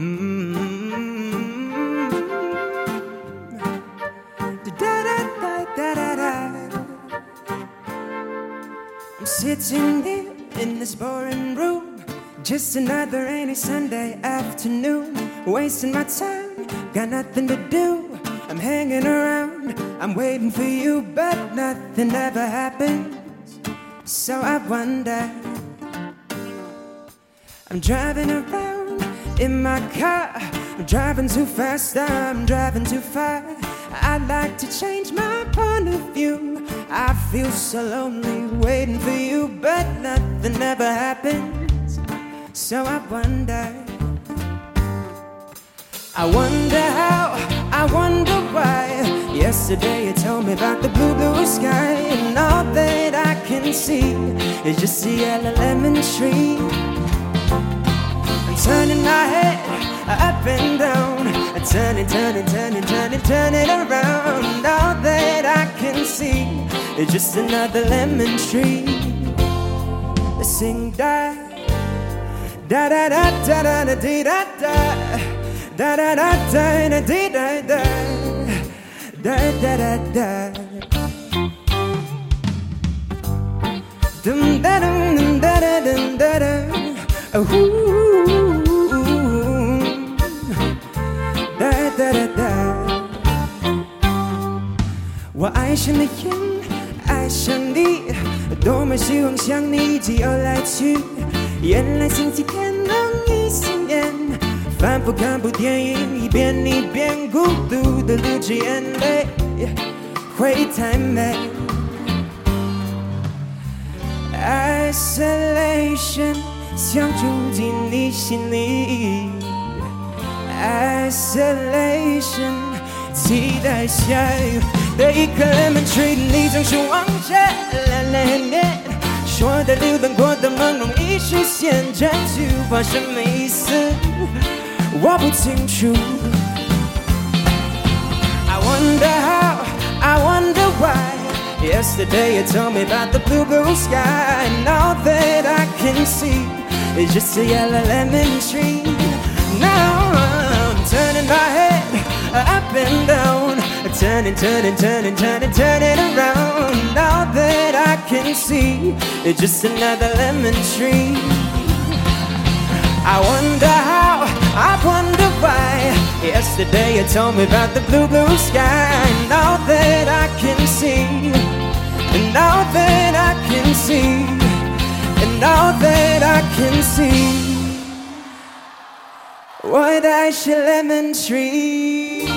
I'm sitting here in this boring room, just another rainy Sunday afternoon, wasting my time, got nothing to do. I'm hanging around, I'm waiting for you, but nothing ever happens. So I wonder, I'm driving around in my car, I'm driving too fast, I'm driving too far. I'd like to change my point of view. I feel so lonely waiting for you, but nothing ever happens. So I wonder how, I wonder why. Yesterday you told me about the blue, blue sky, and all that I can see is just a yellow lemon tree. I'm turning my head up and down, turning, turning, turning, turning, turning around. All that I can see is just another lemon tree. Let's sing da da da da da da da dee da da da da da da da dee da da da da da da dum da dum da da dum da da.我爱上了烟，爱上你，多么希望像你一起游来去。原来星期天能一起演，反复看部电影，一遍一遍孤独的流着眼泪，会太美。Isolation 想住进你心里 ，Isolation 期待下雨的一颗 lemon tree， 你总是望着蓝蓝天，说的流浪过的梦容易实现，这句话什么意思？我不清楚。I wonder how, I wonder why. Yesterday you told me about the blue, blue sky, and all that I can see is just a yellow lemon tree. Now I'm turning my head up and down, turning, turning, turning, turning, turning around. All that I can see is just another lemon tree. I wonder how, I wonder why. Yesterday you told me about the blue, blue sky, and all that I can see, and all that I can see, and all that I can see. What I should lemon tree.